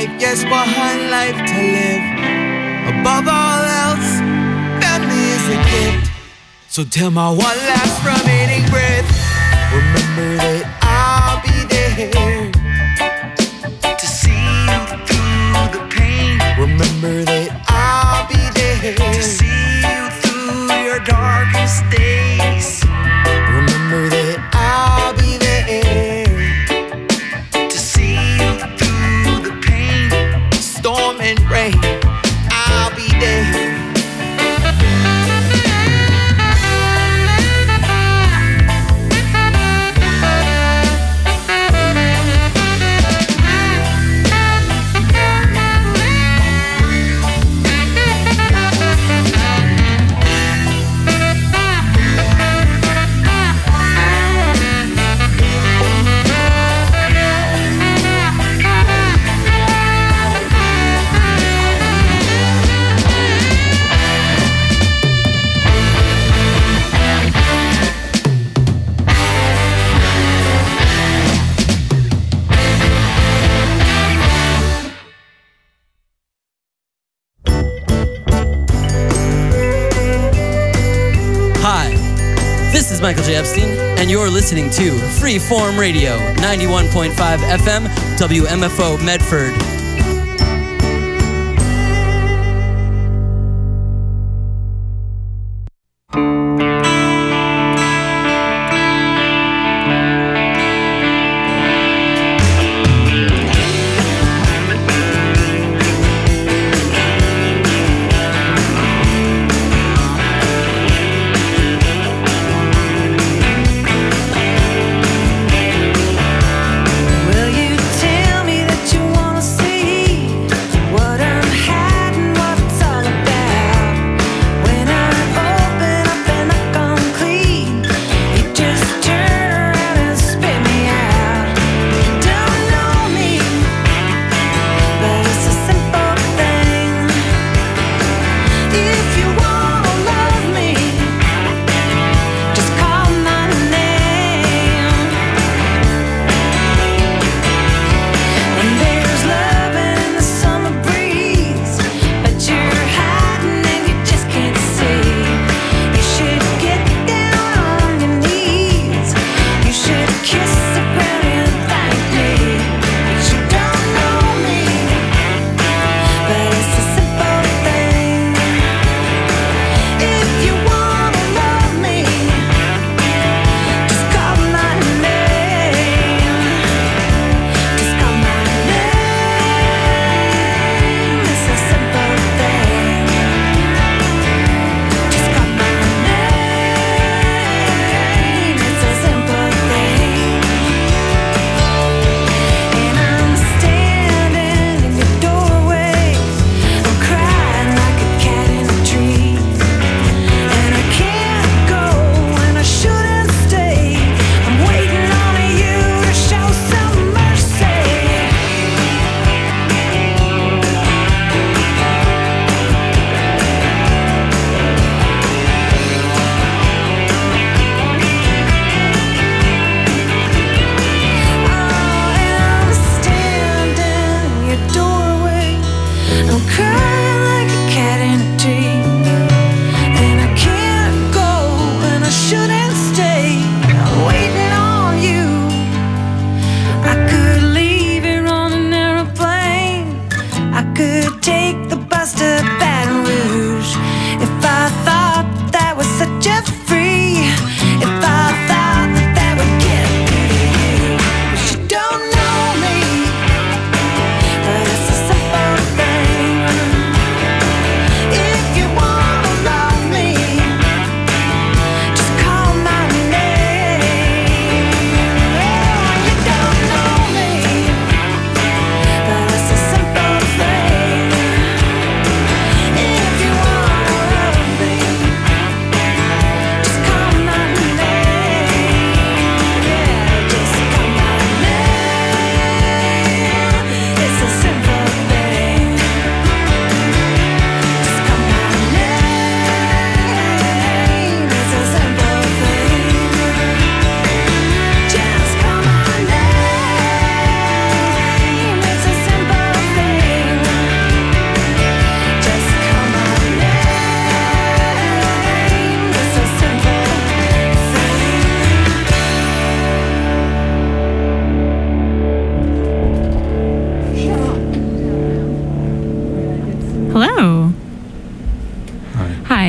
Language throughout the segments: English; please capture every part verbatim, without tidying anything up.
life, yes, one life to live. Above all else, family is a gift. So till my one last remaining breath, remember that I'll be there to see you through the pain. Remember that I'll be there to see you through your darkest days. Remember that I'll be there to see you through the pain, storm and rain. I'll be there. Michael J. Epstein, and you're listening to Freeform Radio, ninety-one point five F M, W M F O Medford. Will you tell me that you wanna see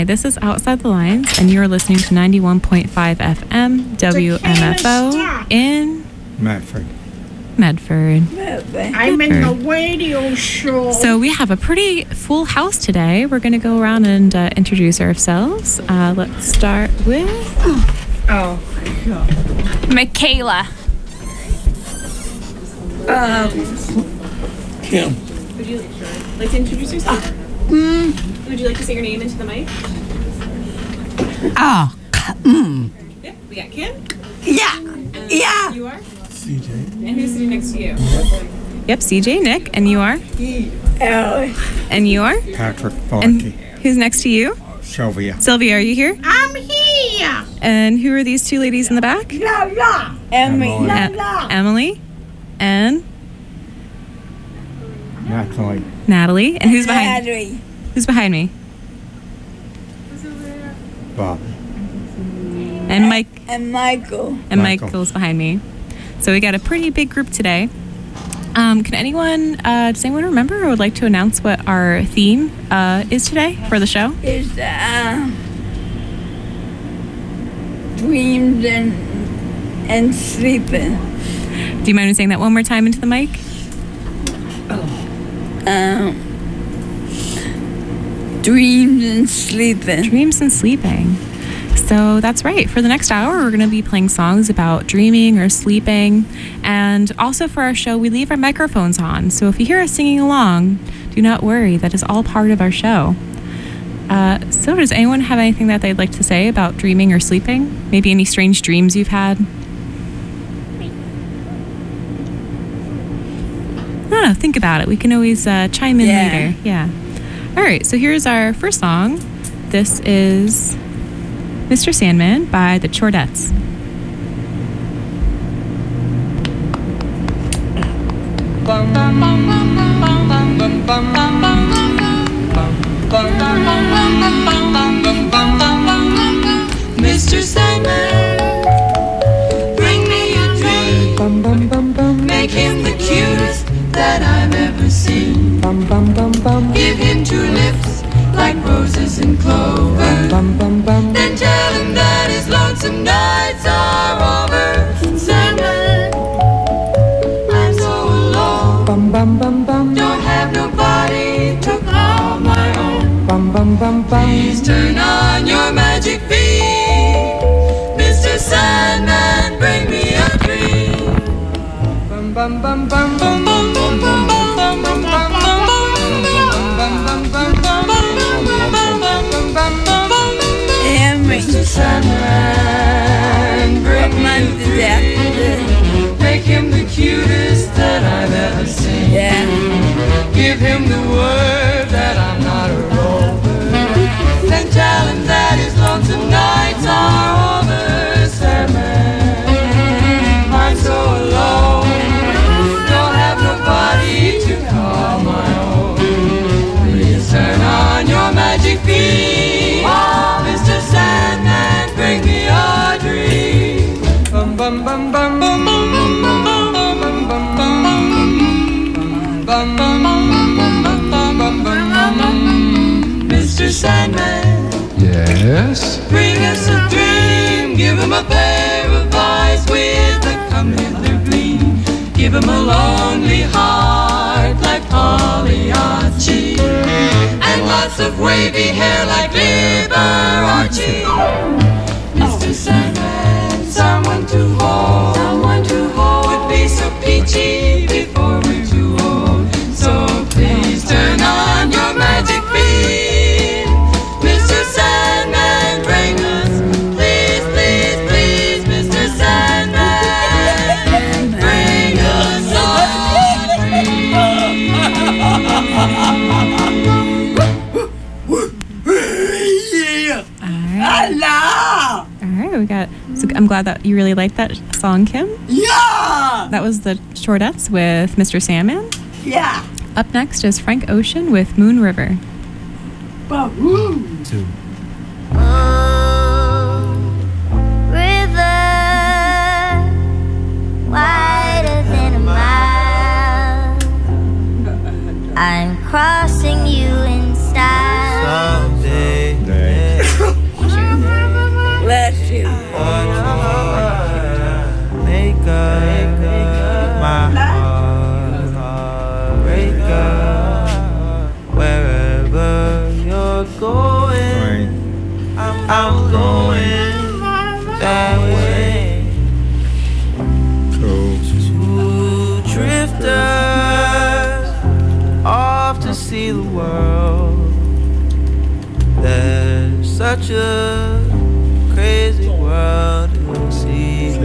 this is Outside the Lines, and you're listening to ninety-one point five F M W M F O in Medford. Medford. I'm in the radio show. So we have a pretty full house today. We're going to go around and uh, introduce ourselves. Uh, let's start with... Oh, Michaela. Uh, Kim. Would you like to introduce yourself? mm, Would you like to say your name into the mic? oh, mm, Yep, we got Kim. yeah, And yeah. You are? C J. And who's sitting next to you? Yep, C J, Nick. And you are? Oh, And you are? Patrick And Balky. who's next to you? Sylvia. Sylvia, are you here? I'm here. And who are these two ladies in the back? La la. Emily. La E- la. Emily and Natalie. Natalie. And who's behind? Natalie. Who's behind me? Bob. And Mike. And Michael. And Michael. Michael's behind me. So we got a pretty big group today. Um, can anyone, uh, does anyone remember or would like to announce what our theme uh, is today for the show? Is uh, dreams and and sleeping. Do you mind me saying that one more time into the mic? Um, dreams and sleeping. Dreams and sleeping. So that's right. For the next hour, we're going to be playing songs about dreaming or sleeping. And also for our show, we leave our microphones on. So if you hear us singing along, do not worry. That is all part of our show. Uh, so does anyone have anything that they'd like to say about dreaming or sleeping? Maybe any strange dreams you've had? I don't know. Think about it. We can always uh, chime in Yeah. later. Yeah. All right. So here's our first song. This is Mister Sandman by the Chordettes. Mister Sandman, bring me a dream. Make him the cutest that I've ever seen. Give him two lips like roses and clover. Then tell him that his lonesome nights are over. Sandman, I'm so alone. Don't have nobody to call my own. Please turn on your magic beam. Mister Sandman, bring me a dream. Emily. Mister Sandman, bring me a dream. Make him the cutest that I've ever seen. Yeah. Give him the word that I'm not a rover. Then tell him that his lonesome nights are over. Sandman, I'm so alone. Don't have nobody to call my own. Please turn on your magic beam. Mister Sandman, bring me a dream. Bum bum bum bum bum bum bum bum bum bum bum bum bum bum bum bum. Mister Sandman, Yes? bring us a dream. Give him a pair of eyes with a come hither gleam. Give him a lonely heart like Pagliacci, and lots of wavy hair like Liberace. Mister Sandman, someone to hold, someone to hold would be so peachy before we're too old. So please turn on your magic beam. Mister Sandman, bring us, please, please, please, Mister Sandman, bring us a Allah. All right, we got. So I'm glad that you really liked that song, Kim. Yeah. That was the Chordettes with Mister Sandman. Yeah. Up next is Frank Ocean with Moon River. Ba-woo. Two. River, wider than a mile. I'm crossing you in style. Someday, such a crazy world you'll see.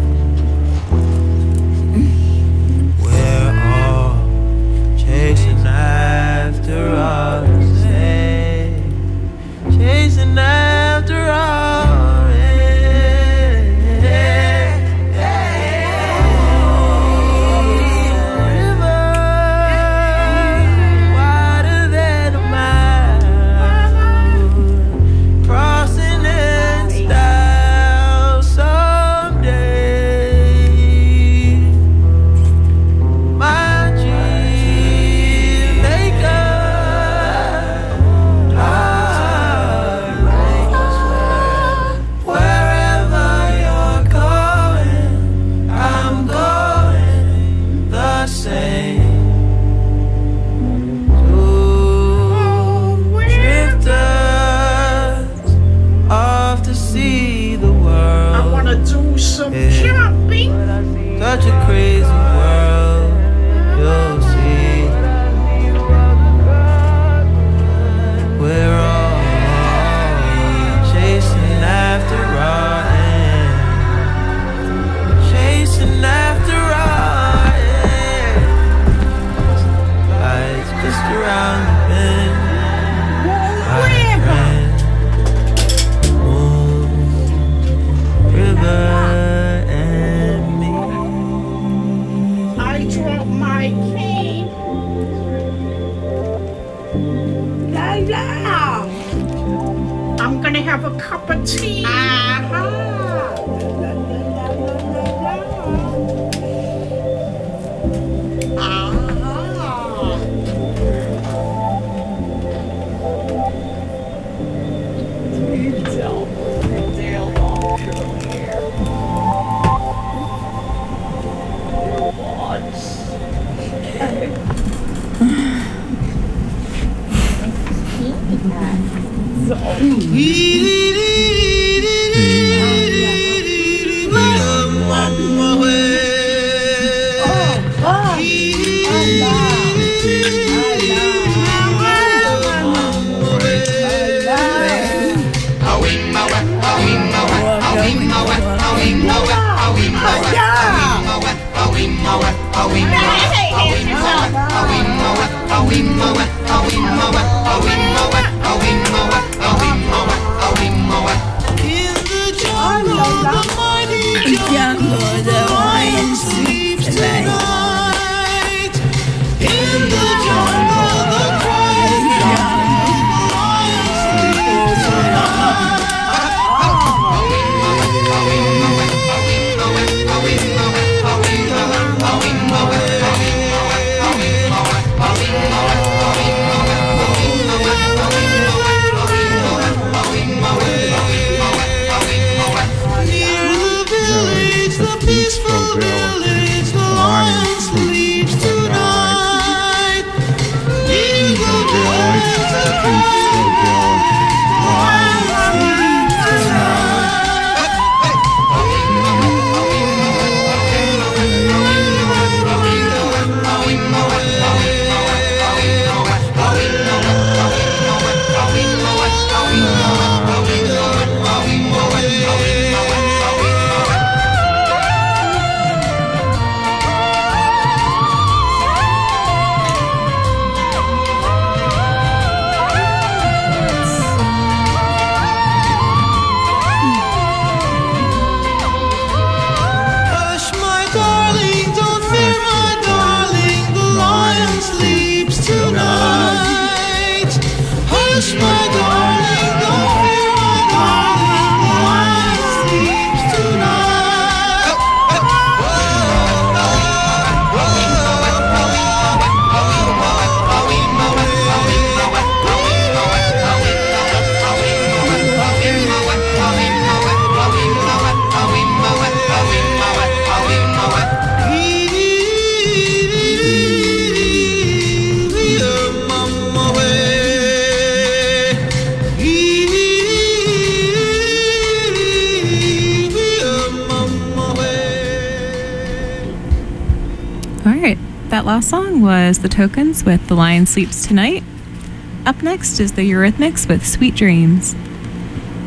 We're all chasing after our say, chasing after our river wider than a mile, crossing in style someday. My dream maker, wherever you're going, I'm going the same. Two drifters off to see the world. I wanna do some Yeah. jumping. Such a crazy world you'll see. We're all chasing after our end, chasing after our end. Life's just around the bend, my friend. Moon, river, and me. I drop my cane. La la. I'm gonna have a cup of tea. Uh-huh. La, la, la, la, la, la. Uh-huh. Detail. Detail long term here. Watch. Jungle, the lion sleeps tonight. In the jungle, the crying lion sleeps tonight. Near the village, the peaceful village, the lion sleeps tonight. Near the village, the peaceful village, the lion sleeps tonight. Hush, my darling, don't fear, my darling, the lion sleeps tonight. Hush, my darling, don't fear, my darling, the lion sleeps tonight. All right, that last song was The Tokens with The Lion Sleeps Tonight. Up next is the Eurythmics with Sweet Dreams.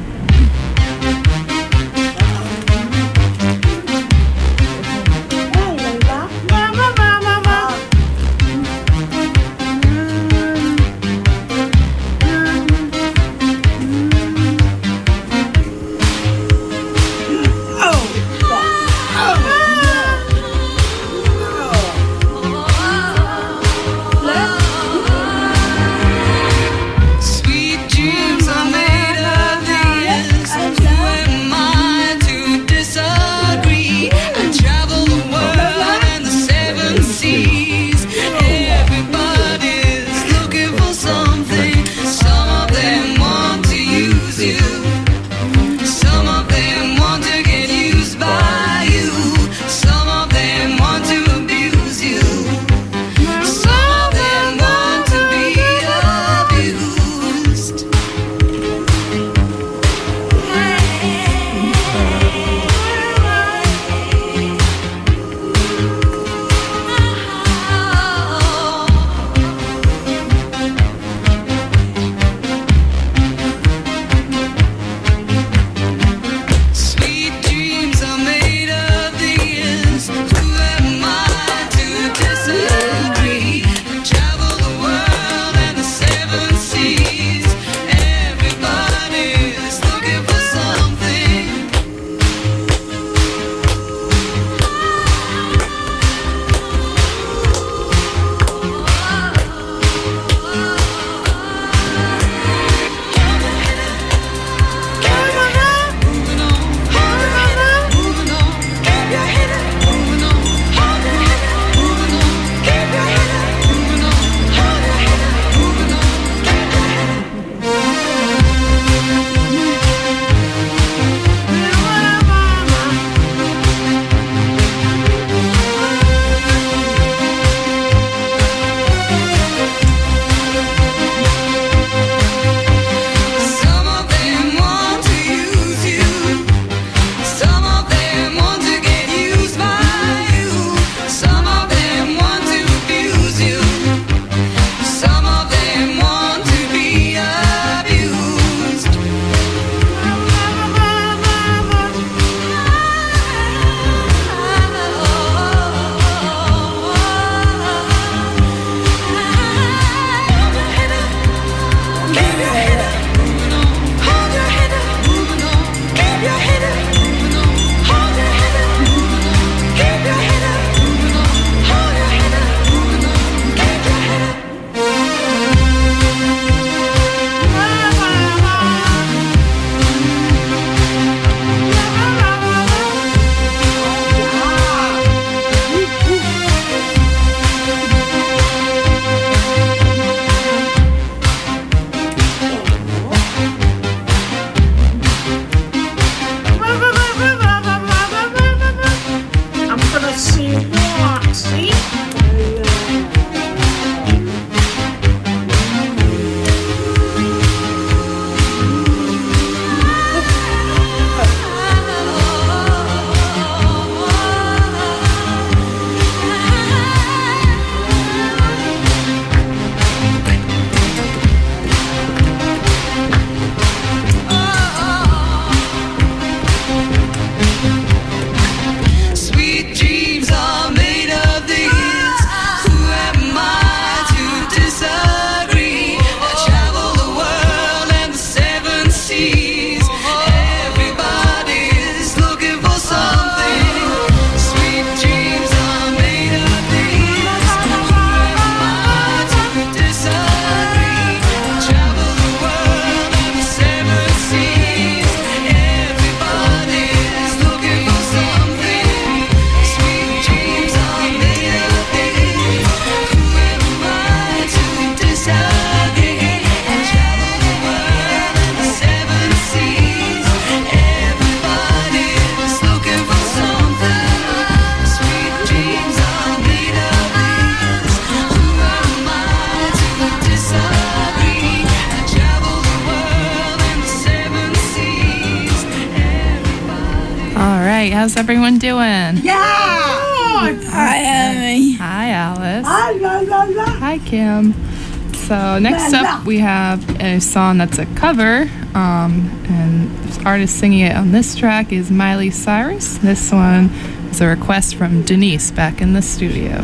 How's everyone doing? Yeah! Hi, Emmy. Hi, Alice. Hi, la, la, la. Hi, Kim. So next La, la. up, we have a song that's a cover, um, and the artist singing it on this track is Miley Cyrus. This one is a request from Denise back in the studio.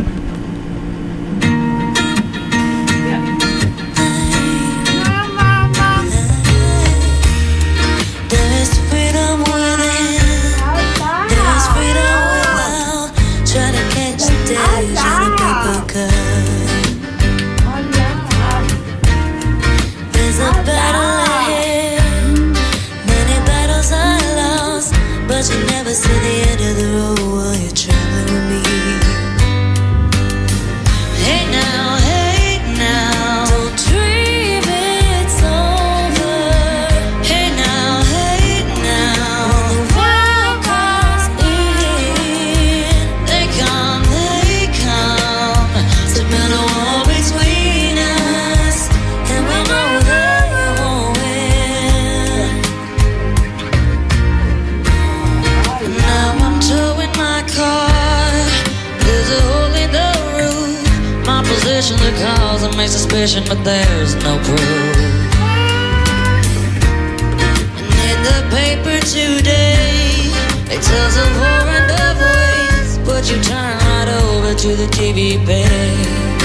To the end of the road while you're traveling with me. Hey now, hey now, don't dream it's over. Hey now, hey now, when the world comes in, they come, they come to build a wall between us, and we know they won't win. Now I'm towing my car. There's a hole in the roof. My position the cause of my suspicion, but there's no proof. And in the paper today, it tells of horror and of ways, but you turn right over to the T V page.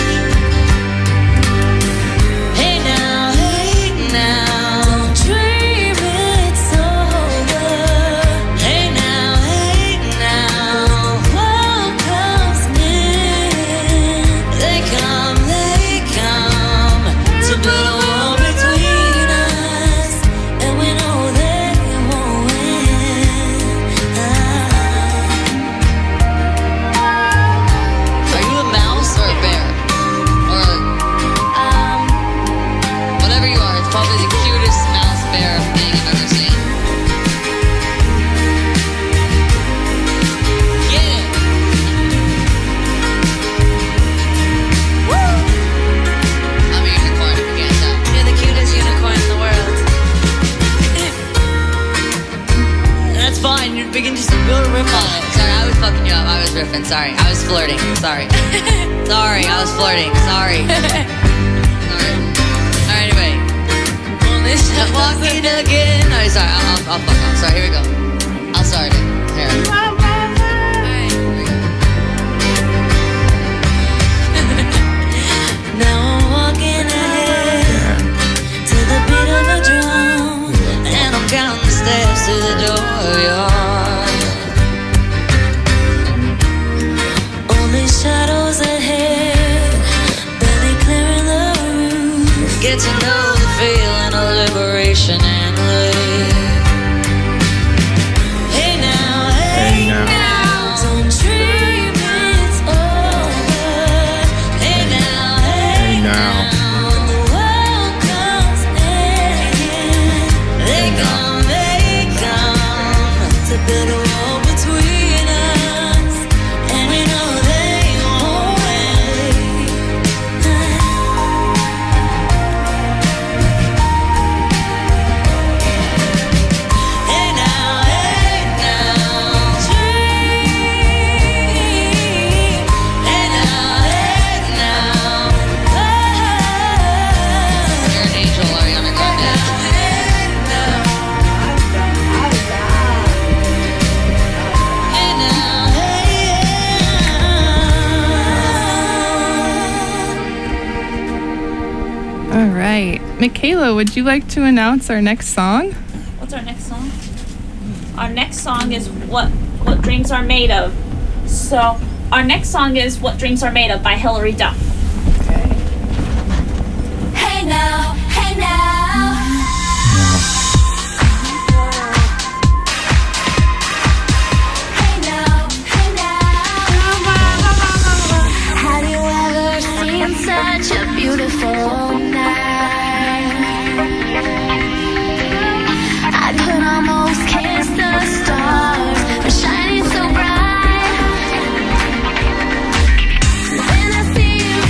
Hey now, hey now, don't dream it's over. Hey now, hey now, what comes in? They come, they come to build a wall between us, and we know they won't win. Are you a mouse or a bear? Or a, Um, whatever you are, it's probably the cutest mouse bear thing I've ever seen. Get it! I'm a unicorn, if you can't tell. you're the cutest unicorn in the world. That's fine, you're beginning to build a riff on it. Sorry, I was fucking you up. I was riffing, sorry. I was flirting, sorry. Sorry, I was flirting, sorry. Sorry. Alright, anyway. Only I'm walking again. No, sorry, I'll, I'll, I'll fuck off. Sorry, here we go. I'll start it. Here. Alright. Here we go. Now I'm walking ahead to the beat of a drum, And I'm counting the steps to the door of your heart. only shadows ahead, barely clearing the room. Get to know the feeling of liberation and relief. Hey now, hey, Hey now. now, don't dream it's over. Hey now, hey, Hey now. when the world comes in, they come, they come to build a wall between us, and we know they won't win. Hey now, hey now, dream. Hey now, hey now, You're an angel, Ariana Grande. hey now, hey. All right. Michaela, would you like to announce our next song? What's our next song? Our next song is what what dreams are made of. So our next song is What Dreams Are Made Of by Hilary Duff. Hey now, hey now. Hey now, hey now. Have you ever seen such a beautiful night? I could almost kiss the stars, they're shining so bright. When I see you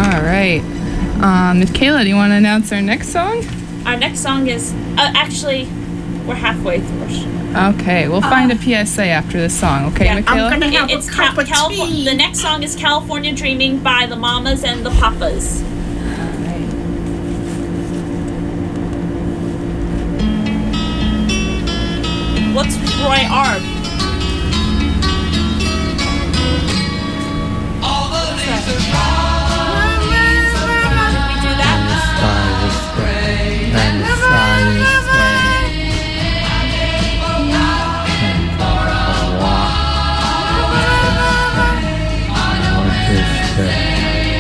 All right. Um, Michaela, do you want to announce our next song? Our next song is uh, actually we're halfway through. Okay, we'll find a P S A after this song. Okay, Yeah, Michaela? It- it's Cal- Calif- The next song is California Dreaming by the Mamas and the Papas. What's Roy Arb? And the sky is gray. And the walk. And what is there?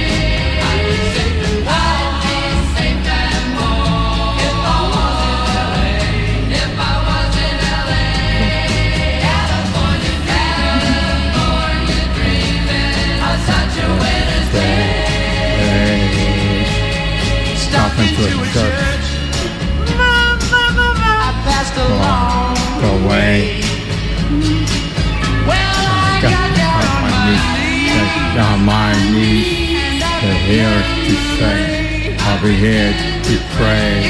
Stopping to a church. Go away. Got my knees, got my knees. They're here to say, I'll be here to pray.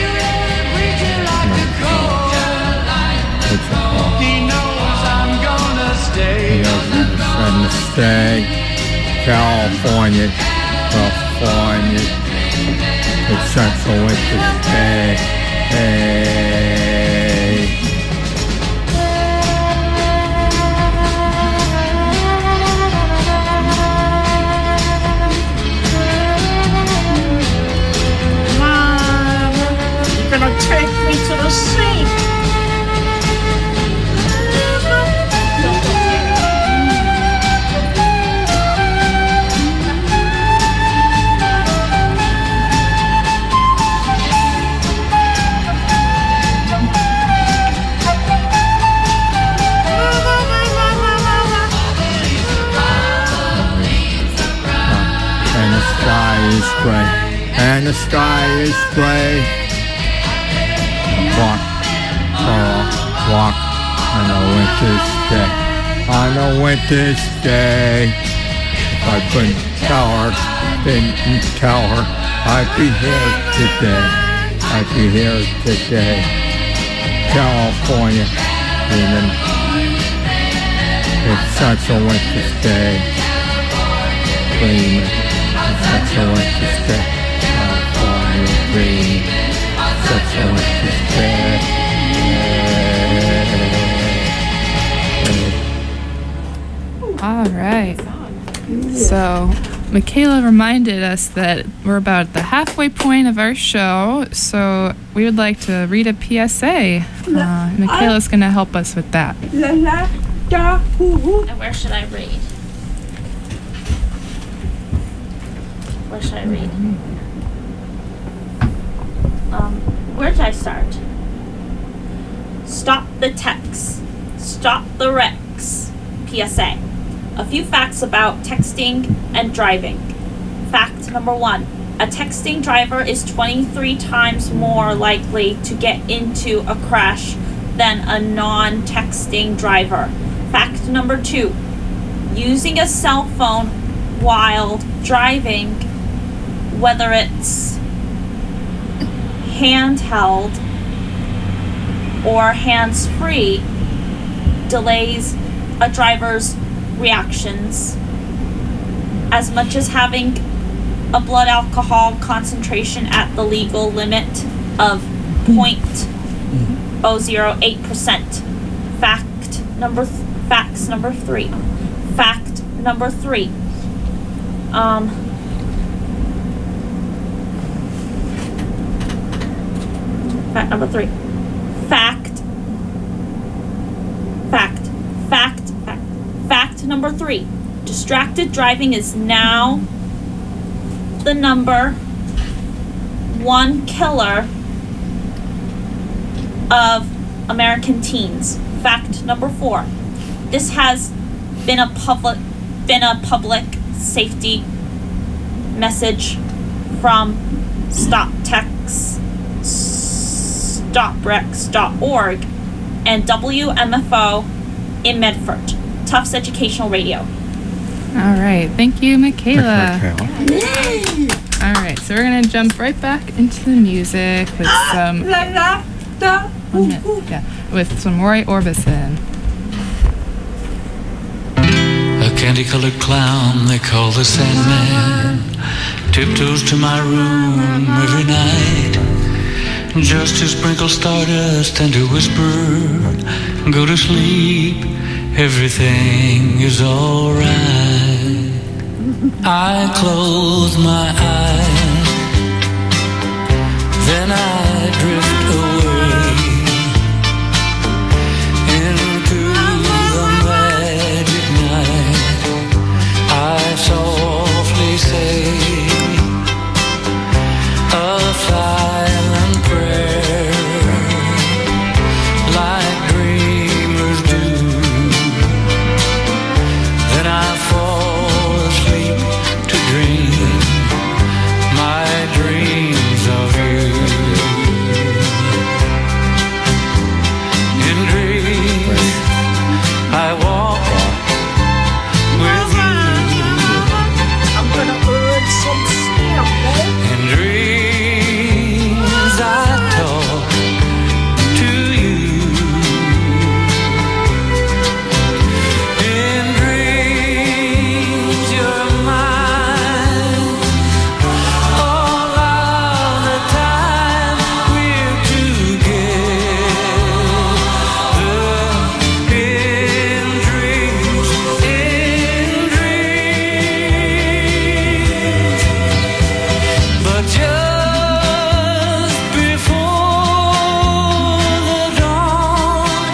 It's a call. He knows I'm gonna stay. He knows I'm gonna stay. California, California. It's such a winter day. Hey. Mom, you're gonna take me to the sea. And the sky is gray, and the sky is gray. Walk, crawl, walk on a winter's day, on a winter's day. If I couldn't tell her, didn't tell her, I'd be here today, I'd be here today. California, even, it's such a winter's day. Dreaming, it's such a winter's day. California dreaming, such a winter's day. All right. So, Michaela reminded us that we're about at the halfway point of our show, so we would like to read a P S A. Uh, Michaela's going to help us with that. La la da hoo hoo. And where should I read? Where should I read? Um, where did I start? Stop the texts. Stop the wrecks. P S A. A few facts about texting and driving. Fact number one. A texting driver is twenty-three times more likely to get into a crash than a non-texting driver. Fact number two. Using a cell phone while driving, whether it's handheld or hands-free, delays a driver's reactions as much as having a blood alcohol concentration at the legal limit of zero point zero zero eight percent. Fact number th- facts number three. Fact number three. Um, fact number three. Fact. Fact. Fact. Fact. Fact number three. Distracted driving is now the number one killer of American teens. Fact number four. This has been a public been a public safety message from StopTex, stop wrecks dot org, and W M F O in Medford. Tufts Educational Radio. All right. Thank you, Michaela. Michaela. so we're gonna jump right back into the music with some La la da. one minute, yeah, with some Roy Orbison. A candy-colored clown they call the Sandman tiptoes to my room every night just to sprinkle stardust and to whisper, go to sleep, everything is alright. I close my eyes, then I drift away into the magic night. I softly say a silent prayer like dreamers do. Then I fall asleep to dream my dreams of you. In dreams I walk with you. I'm gonna earn some stamp, babe. In dreams I talk to you. In dreams you're mine. All of the time we're together. In dreams, in dreams. But just before the dawn,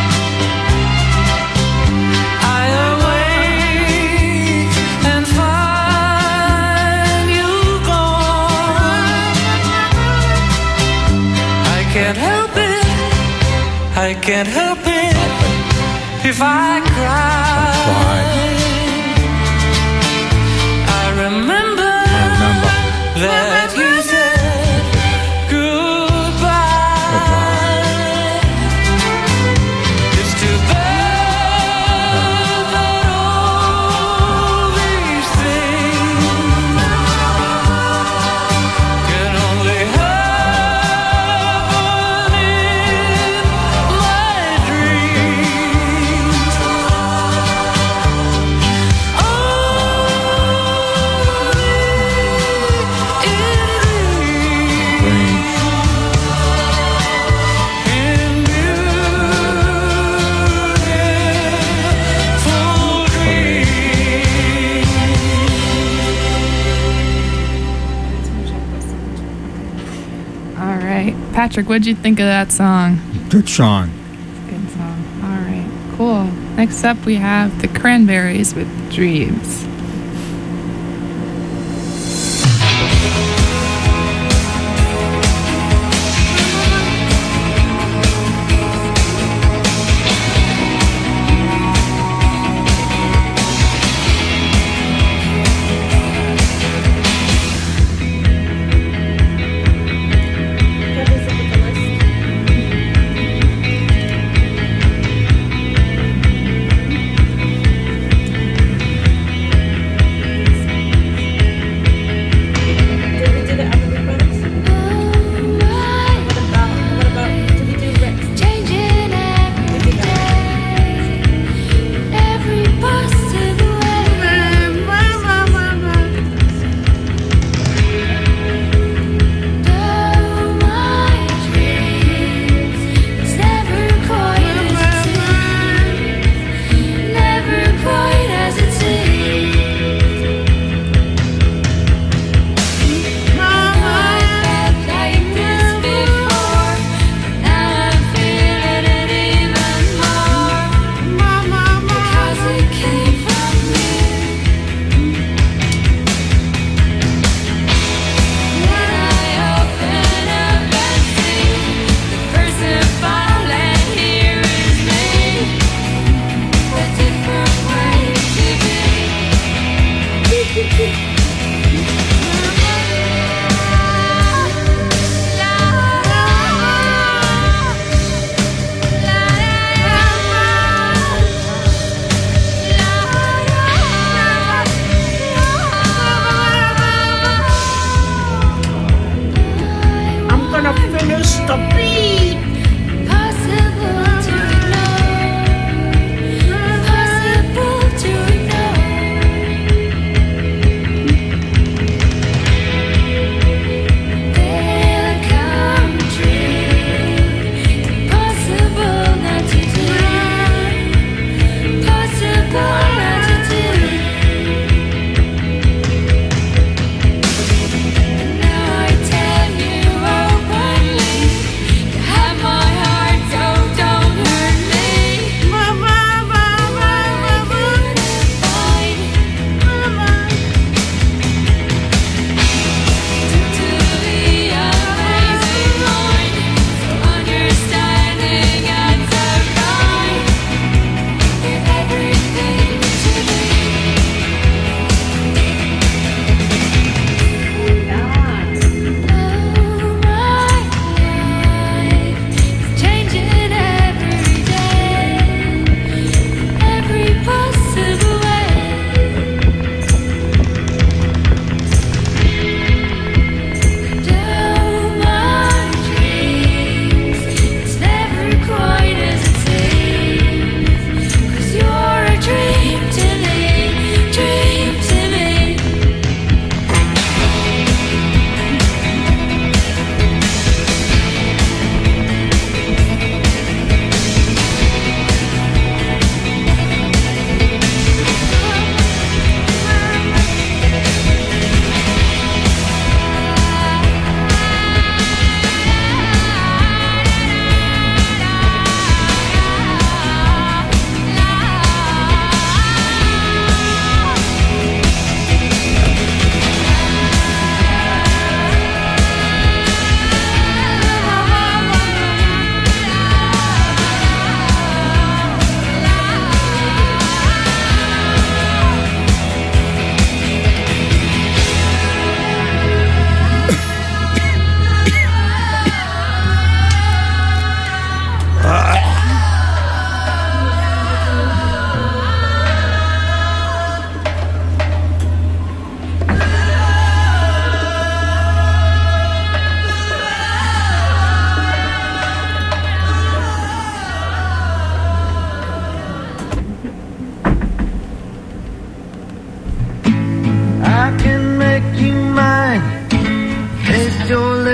I awake and find you gone. I can't help it, I can't help it if I cry. I remember that you said goodbye. It's too bad that all these things can only happen in my dreams. All right, Patrick, what'd you think of that song? Good song. Good song. All right, cool. Next up, we have the Cranberries with Dreams.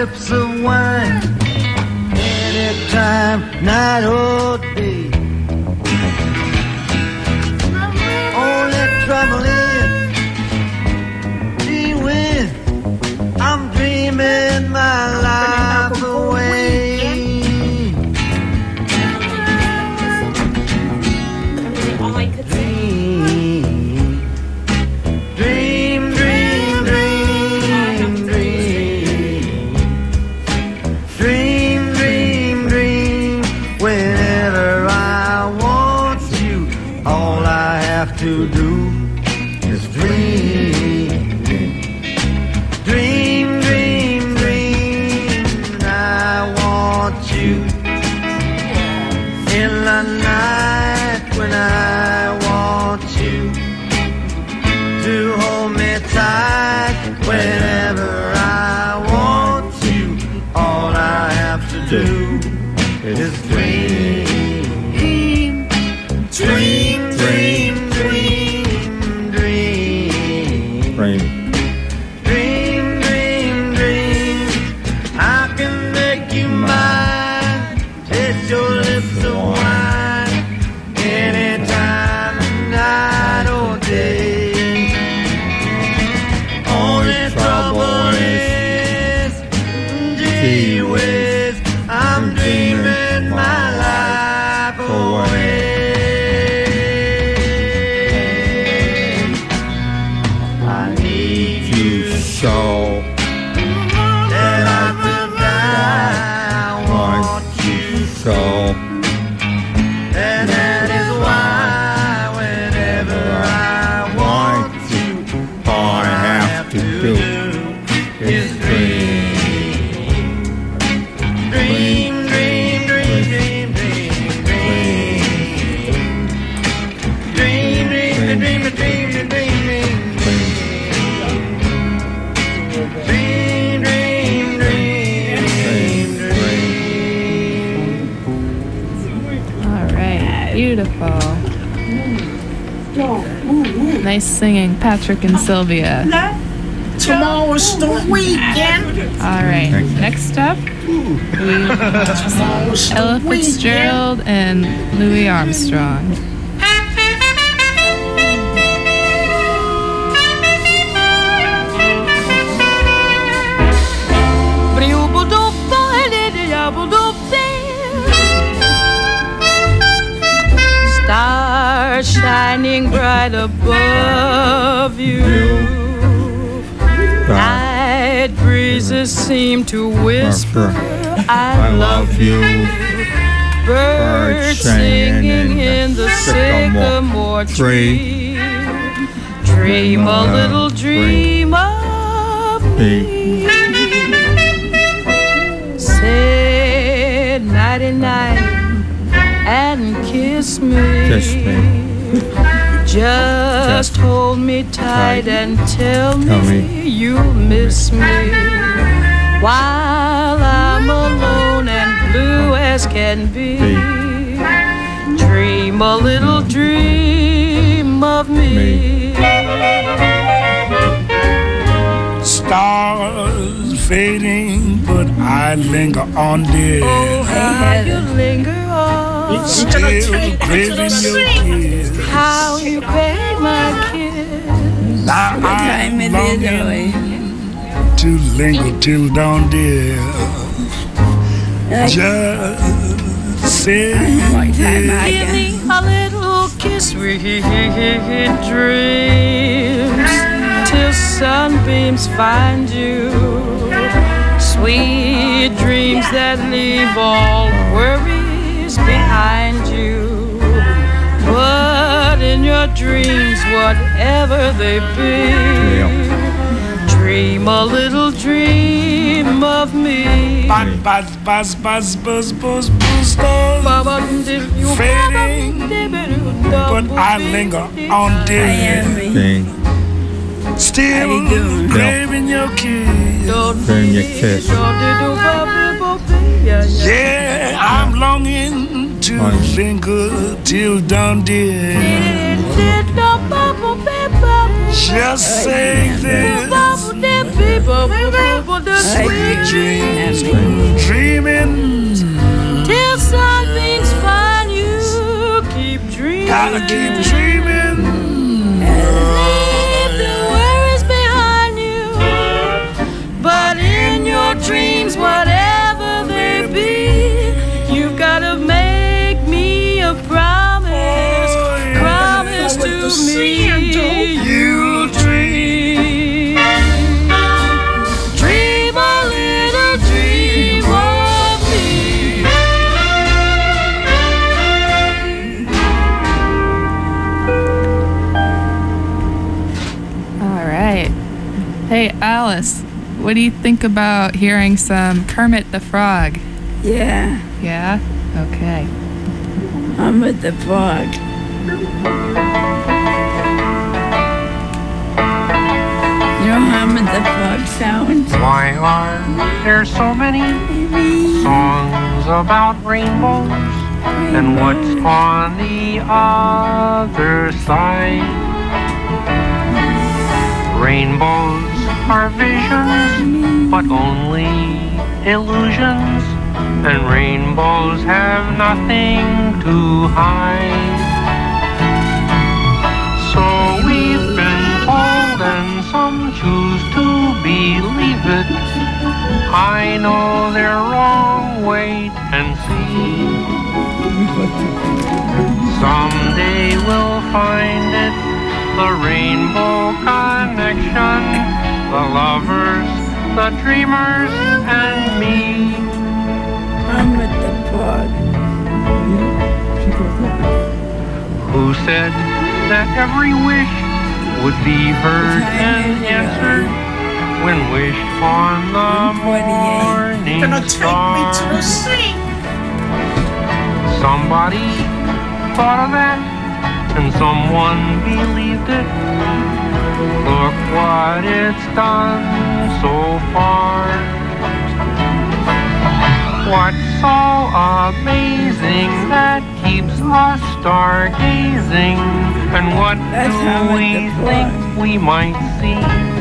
lips of wine anytime, night or day. Only trouble is, gee whiz, I'm dreaming my life away. All I could Dream, dream, dream, dream, dream, dream, dream, dream. Whenever I want you, all I have to do is dream, dream, dream, dream. I want you in the night when I want you to hold me tight. Whenever I want you, all I have to do is dream, dream, dream, dream, dream, Rain. dream, dream, dream. I can make you mine, taste your lips of wine anytime, night or day. Only trouble is, gee whiz, I'm dreaming my life away. I need you So that I could die. I want you so and that is why whenever I want you, all I have to do is dream, dream, dream, dream, dream, dream, dream, dream, dream, dream, dream, dream, dream, dream, dream, dream. All right, beautiful. Nice singing, Patrick and Sylvia. Tomorrow's the weekend. All right, next up, we Ella Fitzgerald and Louis Armstrong. Stars shining bright above you. Night breezes seem to whisper, I love you. Birds singing in the sycamore tree. Dream a little dream of me. Say nighty night and kiss me. Kiss me. Just hold me tight and tell me, Tell me. you'll miss me while I'm alone and blue as can be. Dream a little dream of me. Stars fading, but I linger on, dear. Oh, how you linger on. Still craving your kiss. How you crave my kiss. Now I'm longing to linger till dawn, dear. Just say yes. Give me a little kiss, sweet dreams, till sunbeams find you. Sweet dreams that leave all worries behind you. But in your dreams, whatever they be, dream a little dream of me. Buzz, buzz, buzz, buzz, buzz, buzz, buzz, fading, but I linger on, dear. Still craving your kiss. Craving your kiss. Yeah, I'm longing to linger till dawn, dear. Just say this, sweet dream keep dreaming. Leave the worries behind you. But in your dreams, whatever they be, you've got to make me a promise. Promise to me you'll dream. Dream a little dream of me. All right. Hey, Alice, what do you think about hearing some Kermit the Frog? Yeah, Yeah? Okay. I'm with the frog. You know how Kermit the Frog sounds? Why are there so many songs about rainbows? And what's on the other side? Rainbows are visions, but only illusions. And rainbows have nothing to hide. So we've been told, and some choose to believe it. I know they're wrong, wait and see. Someday we'll find it, the rainbow connection, the lovers, the dreamers, and me. I'm with the frog. Who said that every wish would be heard and answered when wished on the morning Gonna take star? me to the sea. Somebody thought of that, and someone believed it. Look what it's done so far. What's so amazing that keeps us stargazing? And what do we think we might see?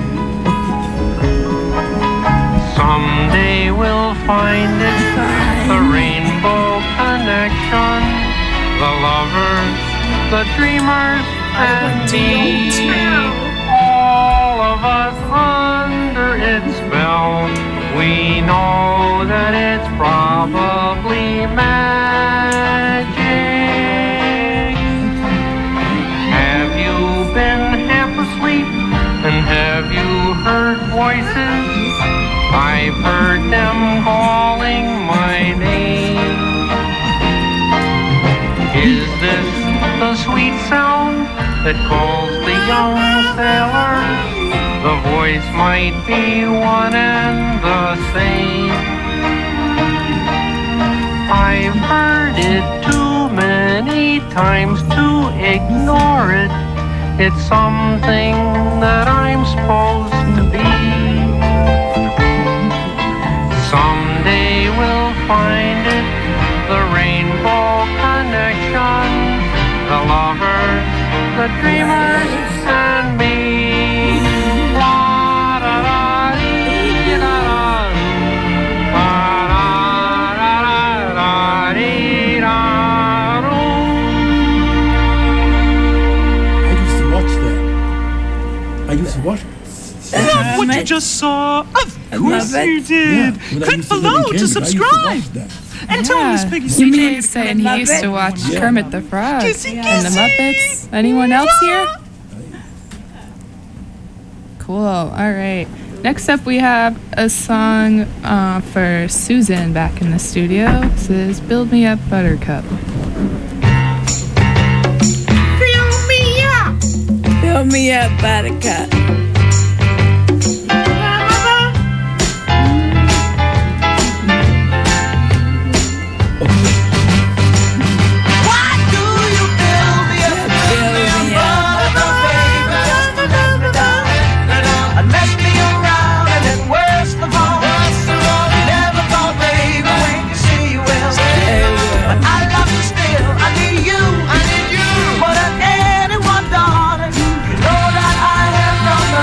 Someday we'll find it, the rainbow connection, the lovers, the dreamers, and me. All of us under its spell. We know that it's probably magic. Have you been half asleep? And have you heard voices? I've heard them calling my name. Is this the sweet sound that calls the young sailor? The voice might be one and the same. I've heard it too many times to ignore it. It's something that I'm supposed to be. Someday we'll find it, the rainbow connection, the lovers, the dreamers, and me. I used to watch it. Love what you just saw. Of course you did. Yeah, when I Click used to live in below to Cambridge, I used to watch subscribe. that. And tell Miss Piggy You Sue mean Jane to to say come he and used to love watch it. Kermit the Frog Kissy, and the kissy. Muppets? Anyone else here? Cool. All right. Next up, we have a song uh, for Susan back in the studio. This is "Build Me Up, Buttercup." Fill me up. Fill me up, Buttercup. But at anyone, darling, you know that I have from the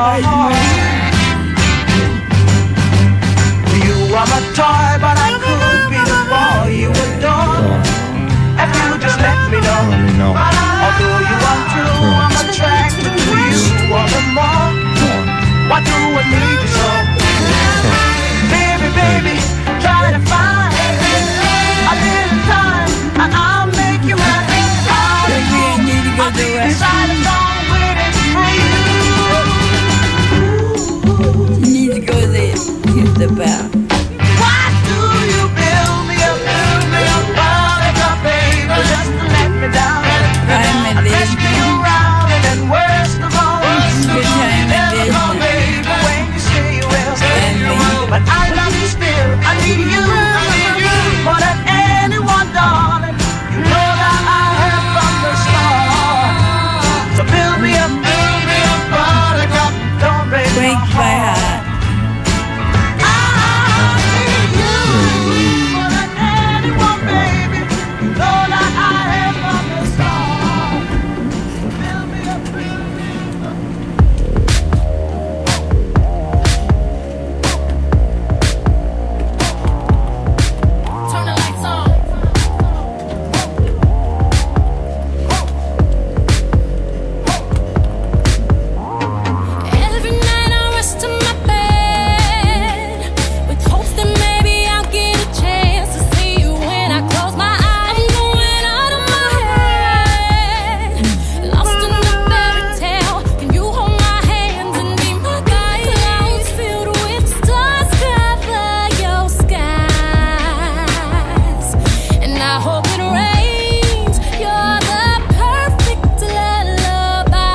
You are my toy, but I could be the boy you adore. If you just let me know. Although you are true, I'm attracted to you all the more. Why do I need you so? Baby, baby, try to find a little time and I'll make you happy. I'll be beside the song waiting for you. You need to go there. Use the bell. Why do you build me up, build me up, buttercup, baby, just to let me down? I'm a Twist me around and then worst of all, Good time at never come, Disney. baby, when you say you will, say you will. But I love you still, I need you, I need you more than anyone, darling. You know that I have from the start. So build me up, build me up, buttercup, don't break my Break my heart. heart. Every night I rush to my bed with hopes that maybe I'll get a chance to see you when I close my eyes. I'm going out of my head, lost in a fairy tale. Can you hold my hands and be my guide? Clouds filled with stars cover your skies, and I hope it rains. You're the perfect lullaby.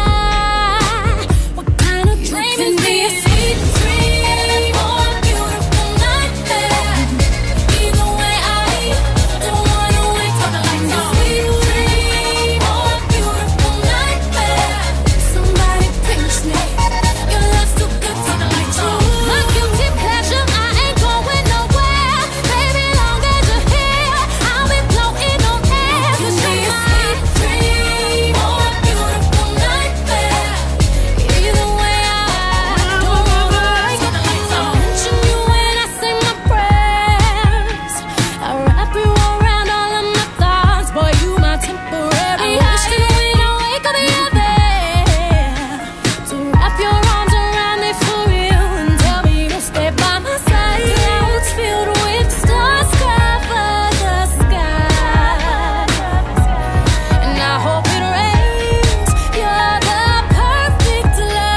What kind of dream is this? Sweet dream or a beautiful nightmare. Either way, I don't wanna wake up like no. Sweet dream or a beautiful nightmare. Somebody pinch me. Your love's too good to let go. My guilty pleasure, I ain't going nowhere. Baby, long as you're here, I'll be floating on air. 'Cause you're my sweet dream or a beautiful nightmare. Either way, I don't wanna wake up like no. Mention you when I say my prayers. I wrap you around all of my thoughts. Boy, you my temporary. I wish that when I wake up, you're there to wrap your arms around me for real and tell me you'll stay by my side. Clouds filled with stars cover the sky, and I hope it rains. You're the perfect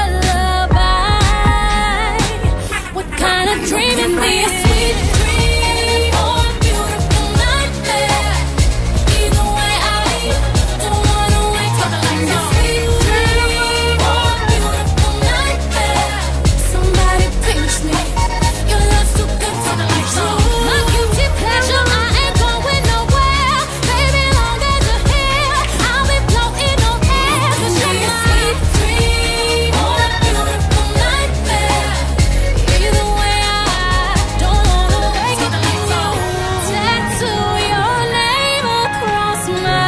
lullaby. What kind of dream is this? Sweet dream or a beautiful nightmare. Either way, I don't wanna wake up like no. Sweet dream or a beautiful nightmare. Somebody pinch me. Your love's too good to let go. My guilty pleasure, I ain't going nowhere. Baby, long as you're here, I'll be floating on air. 'Cause you're my sweet dream or a beautiful nightmare. Either way, I don't wanna wake up like no. Tattoo your name across my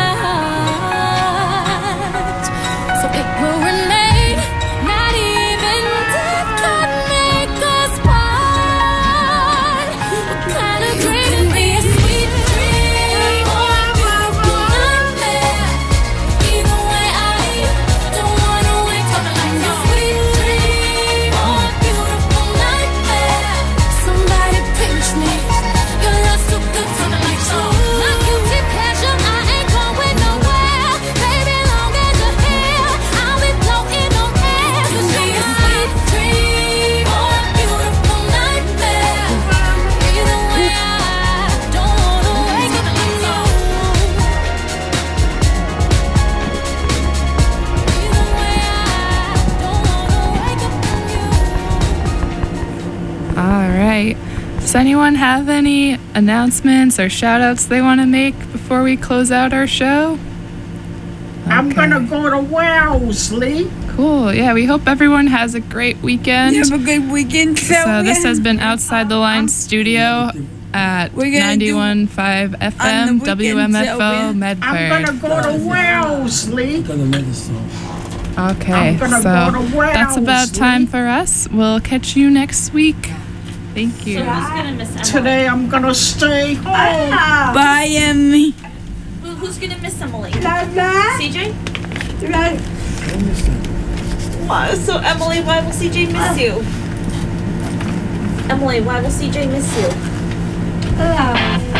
heart, so it will remain. Not even death could make us part. What kind of dream is this? Sweet dream or a beautiful nightmare. Either way, I don't wanna wake up like no. Sweet dream or a beautiful nightmare. Somebody pinch me. Your love's too good to let go. My guilty pleasure, I ain't going nowhere. Baby, long as you're here, I'll be floating on air. 'Cause you're a sweet dream or a beautiful nightmare. Either way, I don't wanna wake up like no. Either way, I don't wanna wake up from you. All right. Does anyone have any announcements or shout outs they want to make before we close out our show? I'm gonna go to Wellesley. Cool. Yeah, we hope everyone has a great weekend. Have a good weekend. So, So this has been Outside the Lines Studio at We're gonna do ninety-one point five F on M the W weekends, M F O Sylvia. Medford. I'm gonna go to Wellesley. Gonna make this song. Okay, I'm so gonna go to that's about Wellesley. time for us. We'll catch you next week. Thank you. So who's gonna miss Emily? Today I'm gonna stay home. Ah. Bye, Emmy. Who, who's gonna miss Emily? Bye. C J? Right. Why? So Emily, why will C J miss you? Emily, why will C J miss you? Ah.